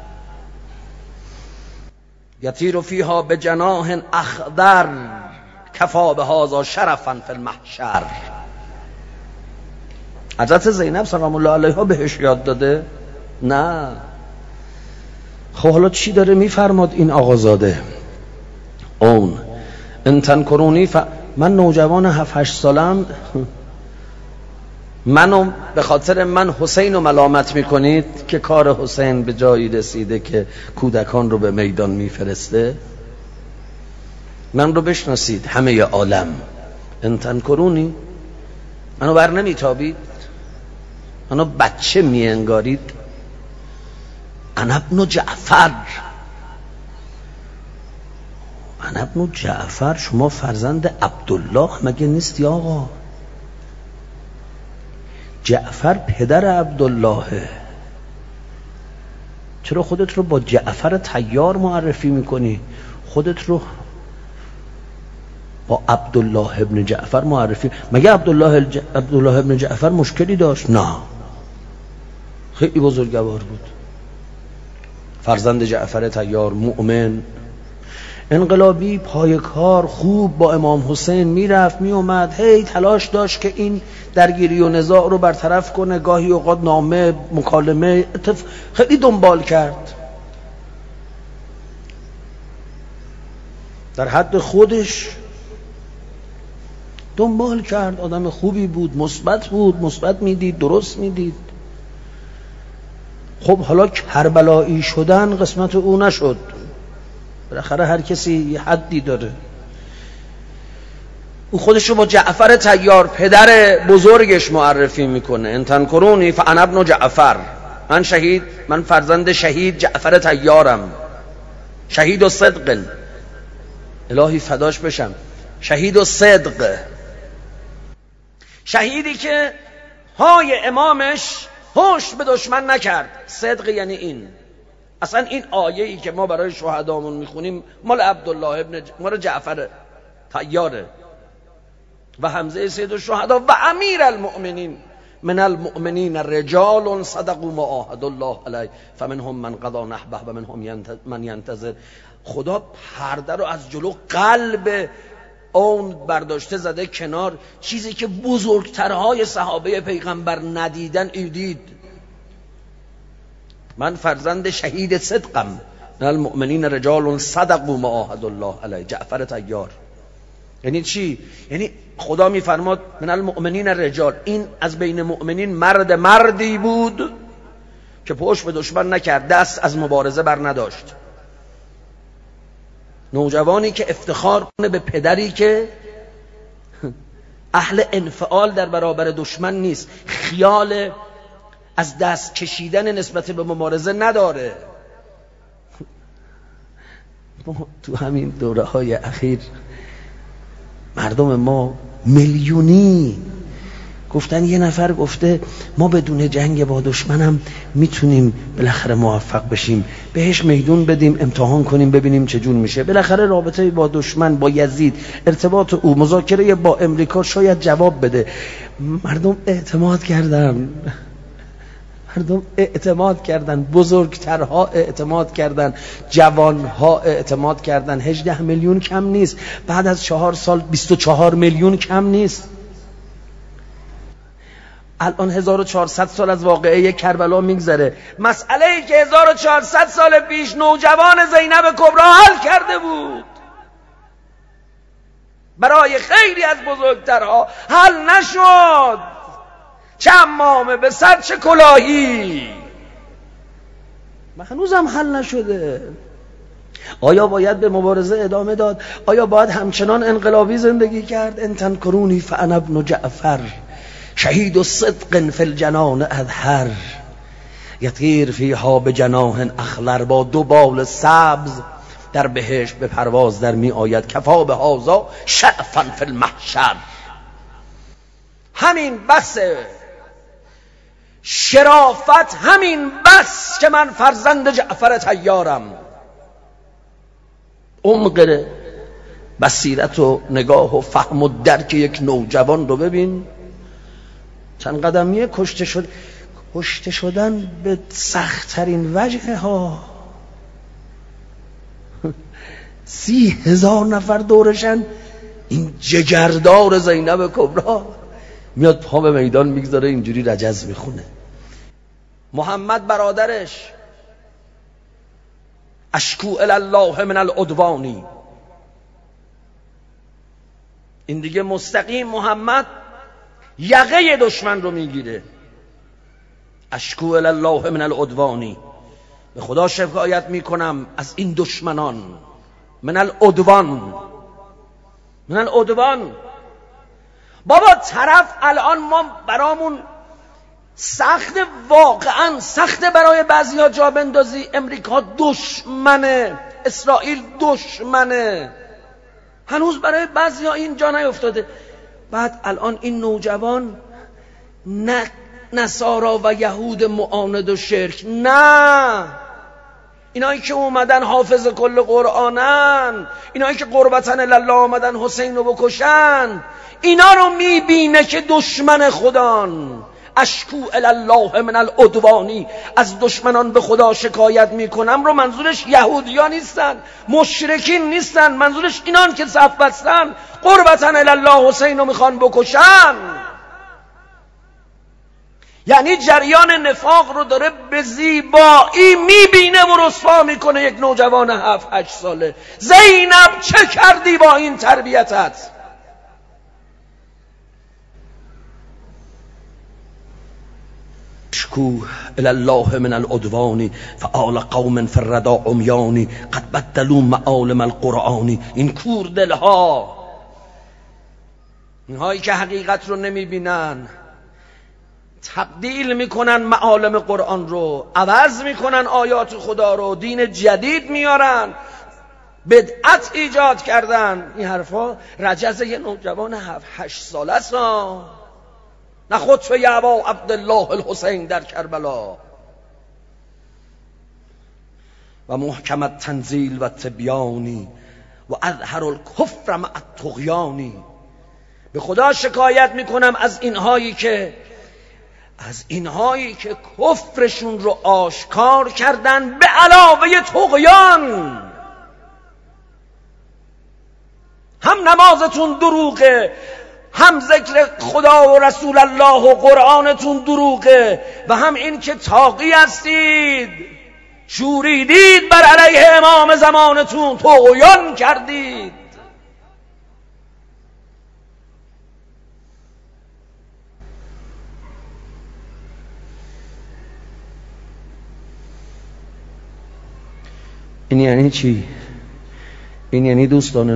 یطیر فیها بجناح اخضر کفا بهذا شرفا فی المحشر. حضرت زینب سلام الله علیها بهش یاد داده؟ نه. خب حالا چی داره میفرماد این آقازاده؟ اون ان تنکرونی من نوجوان 7-8 سالم، منو به خاطر من حسین رو ملامت میکنید که کار حسین به جایی رسیده که کودکان رو به میدان میفرسته؟ من رو بشناسید همه عالم. ان تنکرونی، منو بر نمیتابید، منو بچه میانگارید. انا ابن جعفر، انا ابن جعفر. شما فرزند عبدالله مگه نیستی آقا؟ جعفر پدر عبدالله. چرا خودت رو با جعفر طیار معرفی میکنی؟ خودت رو با عبدالله ابن جعفر معرفی. مگه عبدالله ابن جعفر مشکلی داشت؟ نه، خیلی بزرگوار بود. فرزند جعفر طیار، مؤمن، انقلابی، پایکار، خوب با امام حسین میرفت میومد، هی تلاش داشت که این درگیری و نزاع رو برطرف کنه. گاهی اوقات نامه، مکالمه، خیلی دنبال کرد. در حد خودش دنبال کرد. آدم خوبی بود، مثبت میدید، درست میدید. خب حالا کربلایی شدن قسمت او نشد. بالاخره هر کسی یه حدی داره. او خودش رو با جعفر طیار پدر بزرگش معرفی میکنه. ان تنکرونی فانا ابن جعفر، من فرزند شهید جعفر طیارم. شهید و صدق، الهی فداش بشم. شهید و صدق، شهیدی که های امامش هوش به دشمن نکرد. صدق یعنی این. اصلا این آیه‌ای که ما برای شهدامون میخونیم مال عبدالله مال جعفر طیاره و حمزه سید الشهدا و امیر المؤمنین من المؤمنین رجال صدقوا ما عاهدوا الله علیه فمنهم من قضى نحبه و منهم من ینتظر. خدا پرده رو از جلو قلب اون برداشته زده کنار. چیزی که بزرگترهای صحابه پیغمبر ندیدن ایدید. من فرزند شهید صدقم. من المؤمنین رجال صدقوا ما عاهدوا الله علیه. جعفر طیار. یعنی چی؟ یعنی خدا میفرماد من المؤمنین رجال، این از بین مؤمنین مردی بود که پشت به دشمن نکرد، دست از مبارزه بر نداشت. نوجوانی که افتخار کنه به پدری که اهل انفعال در برابر دشمن نیست، خیال از دست کشیدن نسبت به مبارزه نداره. تو همین دوره های اخیر مردم ما میلیونی گفتن، یه نفر گفته ما بدون جنگ با دشمنم میتونیم بالاخره موفق بشیم، بهش میدون بدیم امتحان کنیم ببینیم چجور میشه. بالاخره رابطه با دشمن، با یزید، ارتباط او، مذاکره با امریکا شاید جواب بده. مردم اعتماد کردن، بزرگترها اعتماد کردن، جوانها اعتماد کردن. 18 میلیون کم نیست، بعد از 4 سال 24 میلیون کم نیست. الان 1400 سال از واقعه کربلا میگذره. مسئله ای که 1400 سال پیش نوجوان زینب کبری حل کرده بود برای خیلی از بزرگترها حل نشد. چه عمامه به سر چه کلاهی، هنوزم حل نشده. آیا باید به مبارزه ادامه داد؟ آیا باید همچنان انقلابی زندگی کرد؟ ان تنکرونی فانا ابن جعفر شهید الصدق فی الجنان اظهر یطیر فیها بجناح اخضر. با 2 بال سبز در بهشت به پرواز در می آید. کفا بهذا شعفا فی المحشر. همین بسه شرافت، همین بس که من فرزند جعفر طیارم. عمق بصیرت و نگاه و فهم و درک یک نوجوان رو ببین. چند قدمیه کشته شدن به سخت‌ترین وجه ها. 30,000 نفر دورشن. این جگردار زینب کبری میاد پا به میدان میگذاره اینجوری رجز میخونه. محمد برادرش اشکو الی الله من العدوانی. این دیگه مستقیم محمد یقه دشمن رو میگیره. اشکو الی الله من العدوانی. به خدا شکایت میکنم از این دشمنان. من العدوان. بابا طرف الان ما برامون سخت، واقعا سخته برای بعضیا جا بندازی امریکا دشمنه، اسرائیل دشمنه. هنوز برای بعضیا این جا نیفتاده. بعد الان این نوجوان نه نصارا و یهود معاند و شرک، نه اینایی که اومدن حافظ کل قرآنن، اینایی که قربتن الله آمدن حسین رو بکشن، اینا رو میبینه که دشمن خدان. اشکو الی الله من العدوانی. از دشمنان به خدا شکایت میکنم رو منظورش یهودیا نیستن، مشرکین نیستن، منظورش اینان که صف بستن قربتن الی الله حسین رو میخوان بکشن. یعنی جریان نفاق رو داره به زیبایی میبینه و رسوا میکنه یک نوجوان 7-8 ساله. زینب چه کردی با این تربیتت؟ اشکو الی الله من العدوان فآل قوم فی الردى عمیان قد بدلوا معالم القرآن. این کور دلها، اینهایی که حقیقت رو نمیبینن، تبدیل میکنن معالم قرآن رو، عوض میکنن آیات خدا رو، دین جدید میارن، بدعت ایجاد کردن. این حرفا رجز یه نوجوان 7-8 ساله است. نه خطف ابا عبدالله الحسین در کربلا. و محکمت تنزیل و تبیانی و اظهر الکفر مع الطغیانی. به خدا شکایت میکنم از اینهایی که از اینهایی که کفرشون رو آشکار کردن به علاوه طغیان. هم نمازتون دروغه، هم ذکر خدا و رسول الله و قرآنتون دروغه، و هم این که طاغی هستید، شوریدید بر علیه امام زمانتون، طغیان کردید. این یعنی چی؟ این یعنی دوستان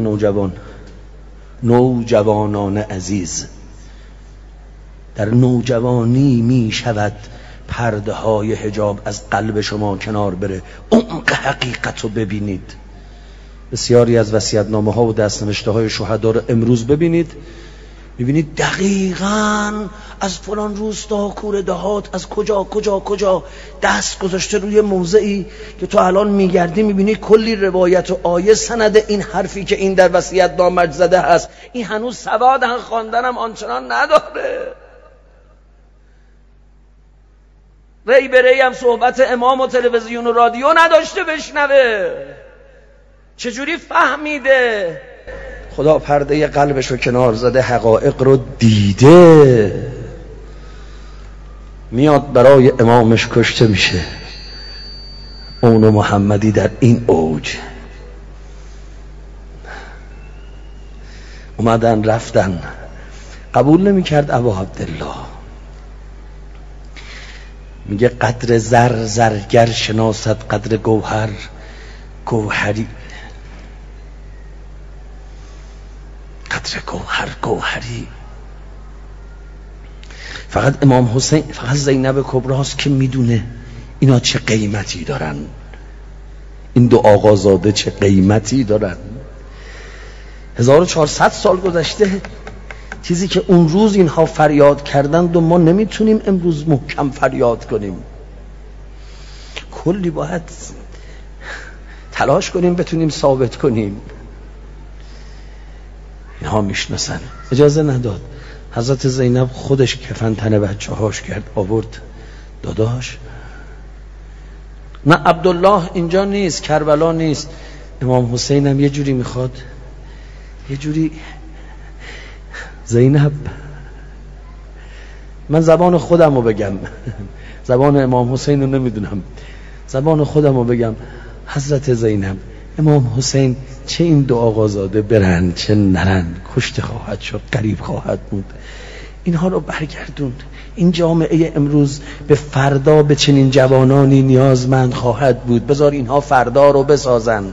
نوجوانان عزیز، در نوجوانی می شود پرده های حجاب از قلب شما کنار بره، عمق حقیقت رو ببینید. بسیاری از وصیت‌نامه ها و دستنوشته های شهدا رو امروز ببینید، میبینید دقیقاً از فلان روستا، کوره دهات، از کجا دست گذاشته روی موضعی که تو الان میگردی میبینی کلی روایت و آیه سند این حرفی که این در وصیت‌نامه زده هست. این هنوز سواد خواندنم آنچنان نداره. ری به ری هم صحبت امام و تلویزیون و رادیو نداشته بشنوه، چجوری فهمیده؟ خدا پرده قلبش رو کنار زده، حقایق رو دیده، میاد برای امامش کشته میشه. اون محمدی در این اوج اومدن رفتن، قبول نمیکرد ابا عبدالله. میگه قدر زرگر شناسد قدر گوهری، قدر گوهری. فقط امام حسین، فقط زینب کبراست که میدونه اینا چه قیمتی دارن، این دو آقازاده چه قیمتی دارن. 1400 سال گذشته، چیزی که اون روز اینها فریاد کردند و ما نمیتونیم امروز محکم فریاد کنیم. کلی باید تلاش کنیم بتونیم ثابت کنیم. اینها میشناسن. اجازه نداد حضرت زینب خودش کفن تن بچه هاش کرد، آورد داداش. نه عبدالله اینجا نیست، کربلا نیست. امام حسین هم یه جوری میخواد، یه جوری. زینب، من زبان خودم رو بگم، زبان امام حسین رو نمیدونم، زبان خودم رو بگم. حضرت زینب، امام حسین چه این دو آقازاده برن چه نرن، کشته خواهد شد، قریب خواهد بود. اینها رو برگردون. این جامعه امروز به فردا به چنین جوانانی نیازمند خواهد بود. بذار اینها فردا رو بسازن.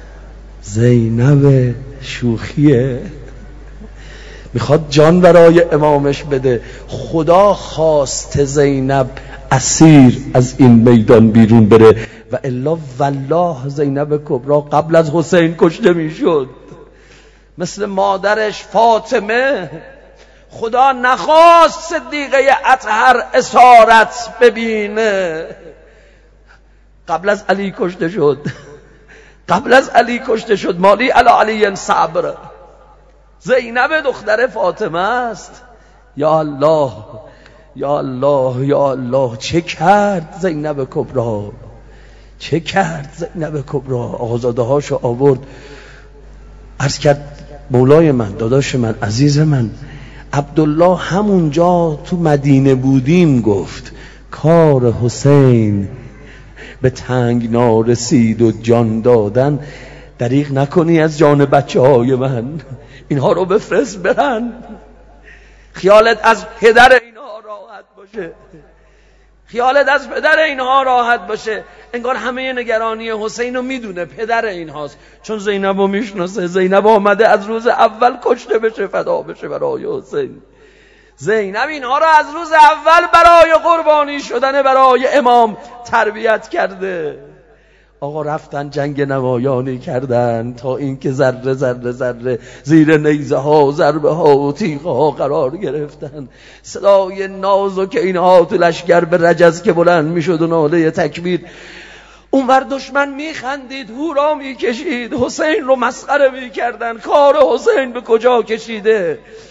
زینب شوخیه، میخواد جان برای امامش بده. خدا خواست زینب اسیر از این میدان بیرون بره، و الا والله زینب کبرا قبل از حسین کشته میشد، مثل مادرش فاطمه. خدا نخواست صدیقه اطهر اسارت ببینه، قبل از علی کشته شد، قبل از علی کشته شد. مالی علی علی صبر. زینب دختر فاطمه است. یا الله یا الله یا الله، چه کرد زینب کبرا، چه کرد زینب کبرا. آقازاده هاشو آورد. عرض کرد مولای من، داداش من، عزیز من، عبدالله همونجا تو مدینه بودیم گفت کار حسین به تنگ نارسید و جان دادن دریغ نکنی از جان بچه های من، اینها رو بفرست برن. خیالت از پدر اینها راحت باشه، خیالت از پدر اینها راحت باشه. انگار همه نگرانی حسین رو میدونه، پدر اینهاست، چون زینب رو میشناسه. زینب آمده از روز اول کشته بشه، فدا بشه برای حسین. زینب اینها رو از روز اول برای قربانی شدن برای امام تربیت کرده. آقا رفتن جنگ نمایانی کردن تا اینکه ذره ذره ذره زیر نیزه ها، ضربه ها و تیغ ها قرار گرفتن. صدای نازو که اینها تو لشکر به رجز که بلند میشد و ناله تکبیر، اونور دشمن میخندید، هورا میکشید، حسین رو مسخره میکردن. کار حسین به کجا کشیده؟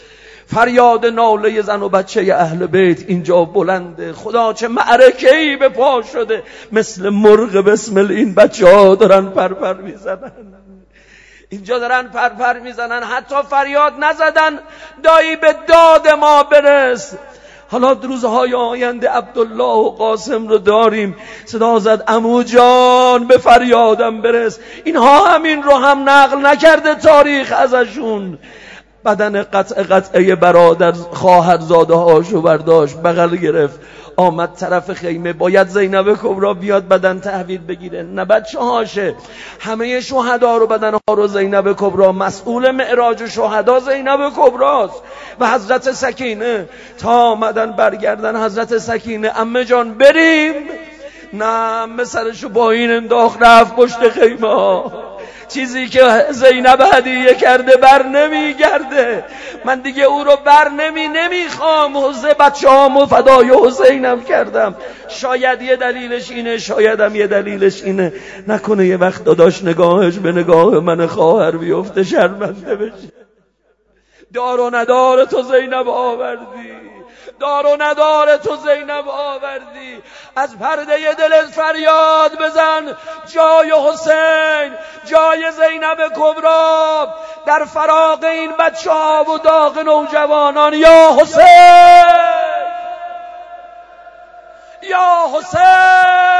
فریاد ناله زن و بچه اهل بیت اینجا بلنده. خدا چه معرکه‌ای به پا شده، مثل مرغ بسمل این بچه ها دارن پرپر میزنن، اینجا دارن پرپر میزنن. حتی فریاد نزدن دایی به داد ما برس. حالا روزهای آینده عبدالله و قاسم رو داریم، صدا زد عمو جان به فریادم برس. اینها همین رو هم نقل نکرده تاریخ ازشون. بدن قطعه برادر خواهرزاده هاشو برداشت بغل گرفت آمد طرف خیمه. باید زینب کبرا بیاد بدن تحویل بگیره، نه بچه هاشه. همه شهدا رو بدن ها رو زینب کبرا، مسئول معراج شهدا زینب کبراست. و حضرت سکینه تا آمدن برگردن، حضرت سکینه عمه جان بریم. نه عمه سرشو با این انداخت رفت پشت خیمه ها. چیزی که زینب هدیه کرده بر نمیگرده. من دیگه او رو بر نمیخوام. حوزه بچه هامو فدای حسینم کردم. شاید یه دلیلش اینه، شایدم یه دلیلش اینه، نکنه یه وقت داداش نگاهش به نگاه من خواهر بیفته شرمنده بشه. دار و ندار تو زینب آوردی، دار و ندار تو زینب آوردی. از پرده دلت فریاد بزن جای حسین، جای زینب کبرا در فراق این بچه ها و داغ نوجوانان. یا حسین، یا حسین.